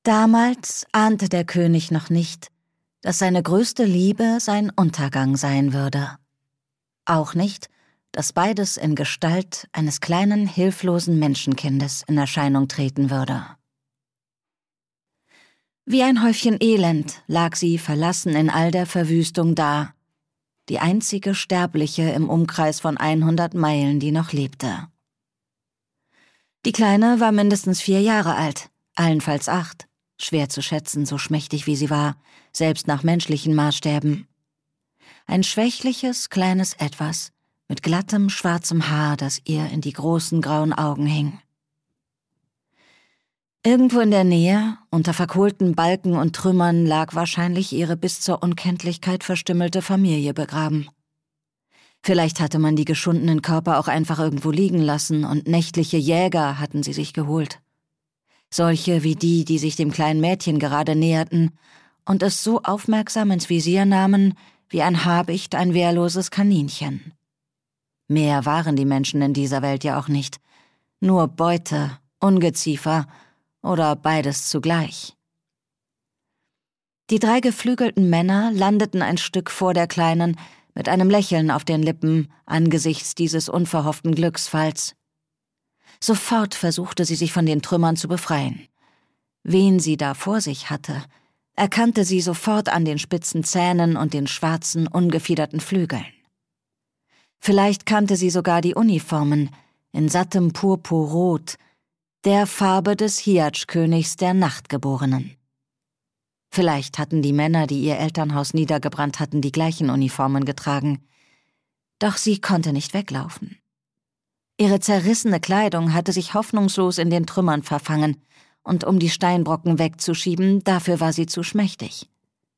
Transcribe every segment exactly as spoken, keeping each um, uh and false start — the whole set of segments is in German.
Damals ahnte der König noch nicht, dass seine größte Liebe sein Untergang sein würde. Auch nicht, dass beides in Gestalt eines kleinen, hilflosen Menschenkindes in Erscheinung treten würde. Wie ein Häufchen Elend lag sie verlassen in all der Verwüstung da, die einzige Sterbliche im Umkreis von hundert Meilen, die noch lebte. Die Kleine war mindestens vier Jahre alt, allenfalls acht, schwer zu schätzen, so schmächtig wie sie war, selbst nach menschlichen Maßstäben. Ein schwächliches, kleines Etwas mit glattem, schwarzem Haar, das ihr in die großen grauen Augen hing. Irgendwo in der Nähe, unter verkohlten Balken und Trümmern, lag wahrscheinlich ihre bis zur Unkenntlichkeit verstümmelte Familie begraben. Vielleicht hatte man die geschundenen Körper auch einfach irgendwo liegen lassen und nächtliche Jäger hatten sie sich geholt. Solche wie die, die sich dem kleinen Mädchen gerade näherten und es so aufmerksam ins Visier nahmen, wie ein Habicht ein wehrloses Kaninchen. Mehr waren die Menschen in dieser Welt ja auch nicht. Nur Beute, Ungeziefer oder beides zugleich. Die drei geflügelten Männer landeten ein Stück vor der Kleinen, mit einem Lächeln auf den Lippen angesichts dieses unverhofften Glücksfalls. Sofort versuchte sie sich von den Trümmern zu befreien. Wen sie da vor sich hatte, erkannte sie sofort an den spitzen Zähnen und den schwarzen, ungefiederten Flügeln. Vielleicht kannte sie sogar die Uniformen, in sattem Purpurrot, der Farbe des Hiyadsch-Königs der Nachtgeborenen. Vielleicht hatten die Männer, die ihr Elternhaus niedergebrannt hatten, die gleichen Uniformen getragen. Doch sie konnte nicht weglaufen. Ihre zerrissene Kleidung hatte sich hoffnungslos in den Trümmern verfangen, und um die Steinbrocken wegzuschieben, dafür war sie zu schmächtig.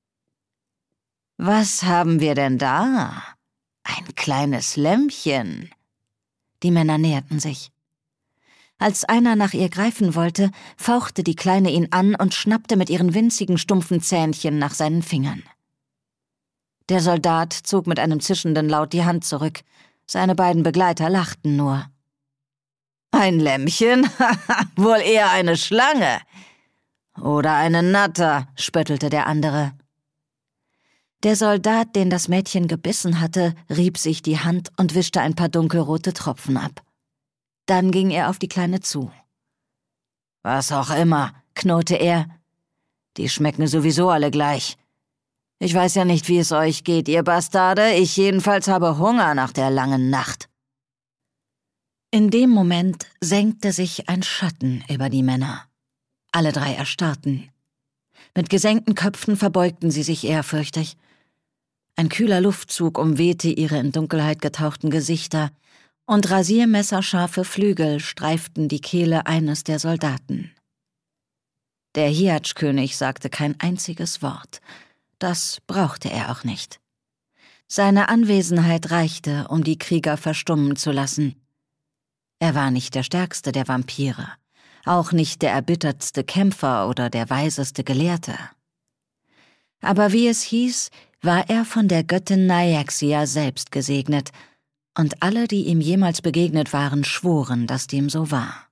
»Was haben wir denn da? Ein kleines Lämmchen.« Die Männer näherten sich. Als einer nach ihr greifen wollte, fauchte die Kleine ihn an und schnappte mit ihren winzigen, stumpfen Zähnchen nach seinen Fingern. Der Soldat zog mit einem zischenden Laut die Hand zurück. Seine beiden Begleiter lachten nur. »Ein Lämmchen? Wohl eher eine Schlange!« »Oder eine Natter«, spöttelte der andere. Der Soldat, den das Mädchen gebissen hatte, rieb sich die Hand und wischte ein paar dunkelrote Tropfen ab. Dann ging er auf die Kleine zu. »Was auch immer«, knurrte er. »Die schmecken sowieso alle gleich. Ich weiß ja nicht, wie es euch geht, ihr Bastarde. Ich jedenfalls habe Hunger nach der langen Nacht.« In dem Moment senkte sich ein Schatten über die Männer. Alle drei erstarrten. Mit gesenkten Köpfen verbeugten sie sich ehrfürchtig. Ein kühler Luftzug umwehte ihre in Dunkelheit getauchten Gesichter, und rasiermesserscharfe Flügel streiften die Kehle eines der Soldaten. Der Hiyadsch-König sagte kein einziges Wort. Das brauchte er auch nicht. Seine Anwesenheit reichte, um die Krieger verstummen zu lassen. Er war nicht der stärkste der Vampire, auch nicht der erbittertste Kämpfer oder der weiseste Gelehrte. Aber wie es hieß, war er von der Göttin Nyaxia selbst gesegnet, und alle, die ihm jemals begegnet waren, schworen, dass dem so war.